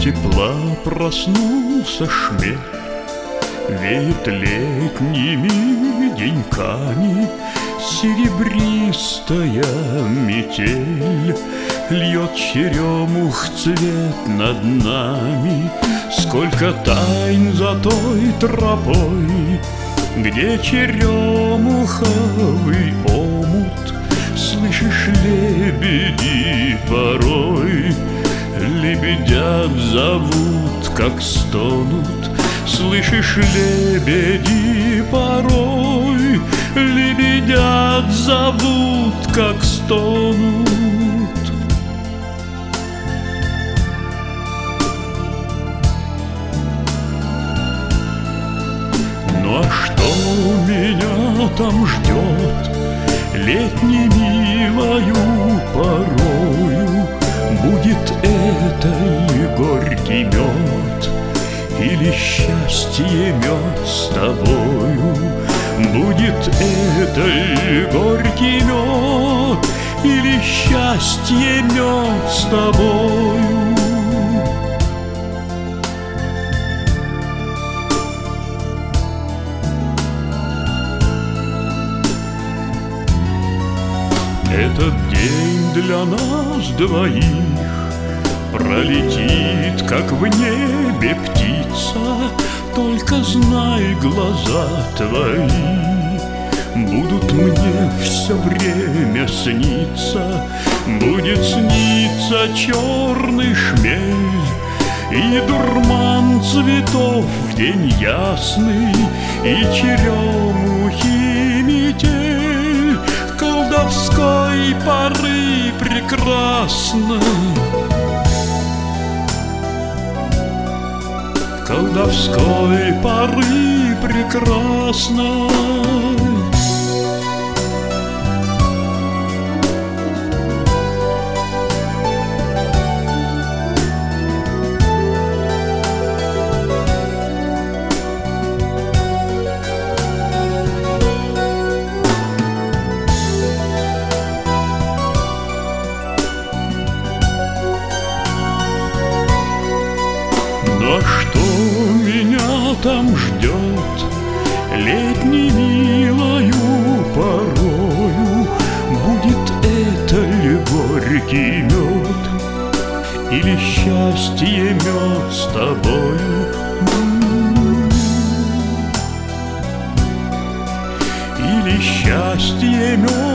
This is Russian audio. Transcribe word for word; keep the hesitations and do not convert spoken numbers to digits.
тепла проснулся шмель, веет летними деньками, серебристая метель льет черемух цвет над нами. Сколько тайн за той тропой, где черемуховый омут. Слышишь, лебеди порой лебедят зовут, как стонут. Слышишь, лебеди порой лебедят зовут, как стонут. Ну а что меня там ждет летней милою порою? Будет это ли горький мед, или счастье мед с тобою? Будет это ли горький мед, или счастье мед с тобою? Этот день для нас двоих пролетит, как в небе птица. Только знай, глаза твои будут мне все время сниться. Будет сниться черный шмель и дурман цветов в день ясный, и черемухи метель колдовской поры прекрасной, колдовской поры прекрасной. Ну а что меня там ждет летней милою порою? Будет это ли горький мед, или счастье мед с тобою? Или счастье мед